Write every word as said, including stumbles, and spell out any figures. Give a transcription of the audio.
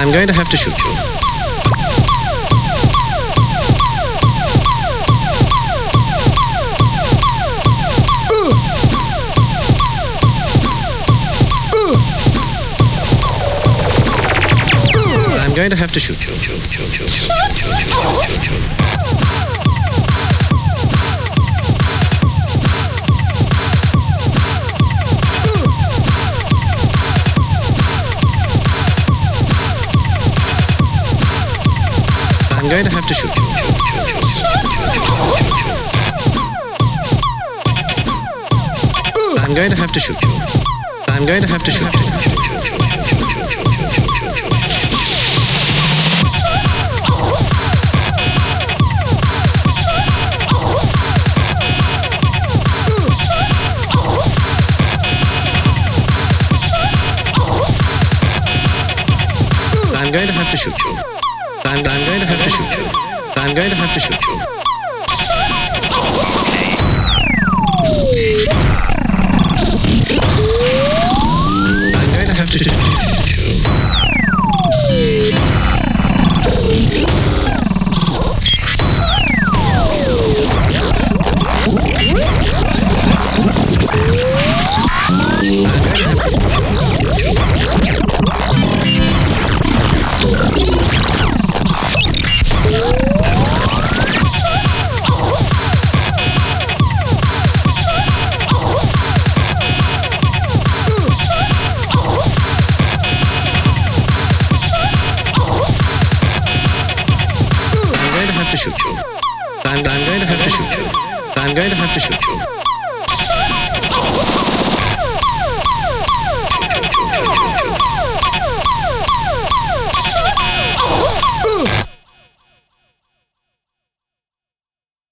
I'm going to have to shoot you. I'm going to have to shoot you. I'm going to have to shoot you. I'm going to have to shoot you. I'm going to have to shoot you. I'm going to have to shoot you. I'm, I'm going to have to shoot you. I'm going to have to shoot you. I'm going to have to shoot you. I'm, I'm going to have to shoot you. I'm going to have to shoot you.